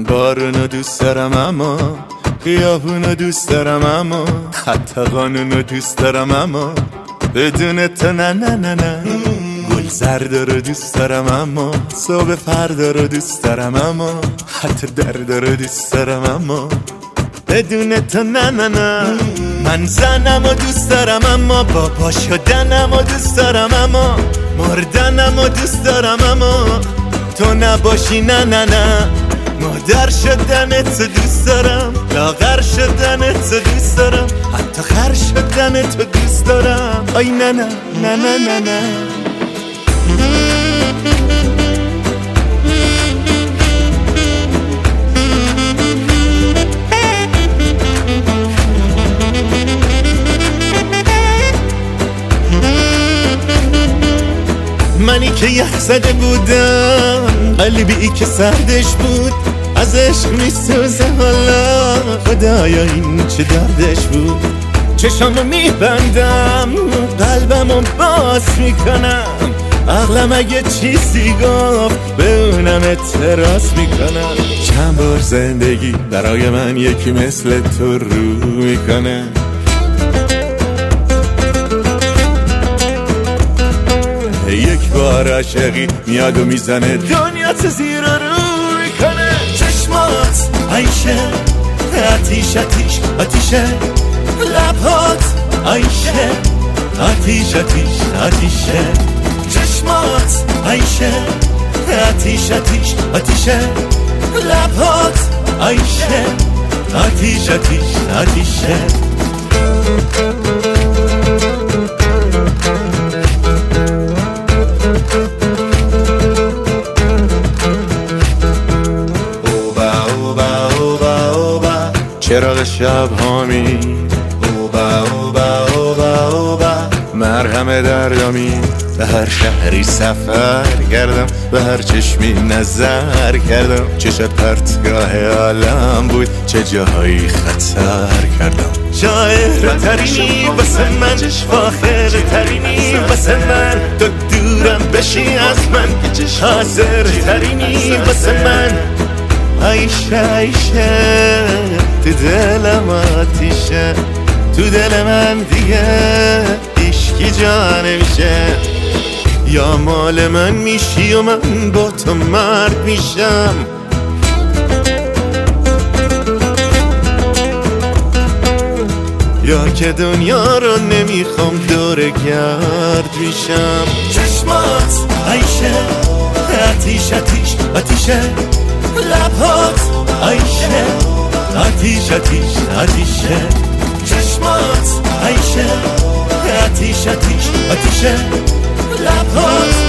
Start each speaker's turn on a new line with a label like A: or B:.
A: بارونو دوست دارم اما خیابونو دوست دارم اما حتی قانونو دوست دارم اما بدون تو نه نه نه نه. گل زرد رو دوست دارم اما صبح فردا رو دوست دارم اما حتی درد رو دوست دارم اما بدون تو نه نه نه. من زنم و دوست دارم اما بابا شدنم و دوست دارم اما مردنم و دوست دارم اما تو نباشی نه نه نه. مادر شدن تو دوست دارم لاغر شدن تو دوست دارم حتی خر شدن تو دوست دارم آی نه نه نه نه نه نه. منی که یخ زده بودم قلبی که سردش بود از عشق میسوزه حالا خدایا این چه دردش بود. چشامو میبندم قلبمو باز میکنم عقلم اگه چیزی گفت به اونم اعتراض میکنم. چند بار زندگی برای من یکی مثل تو رو میکنه یک بار عاشقی میاد و میزنه دنیا تو زیر رو میکنه. چشمات عیشه آتیش آتیش آتیشه لبات عیشه آتیش آتیش آتیشه چشمات عیشه آتیش آتیش آتیشه لبات عیشه آتیش آتیش آتیشه. چراغ شب هامی اوبا اوبا اوبا اوبا مرهم دردامی به هر شهری سفر کردم به هر چشمی نظر کردم چه شب پرتگاه عالم بود چه جاهایی خطر کردم. شاعر ترینی واسه من فاخر ترینی واسه من تو دورم بشی از من حاضر ترینی واسه من عیشه عیشه تو دلم آتیشه تو دل من دیگه عشقی جا نمیشه. یا مال من میشی و من با تو مرد میشم یا که دنیا رو نمیخوام دور گرد میشم. چشمات عیشه آتیش آتیش آتیشه لبات عیشه آتیش آتیش آتیشه چشمات عیشه آتیش آتیش آتیشه لبات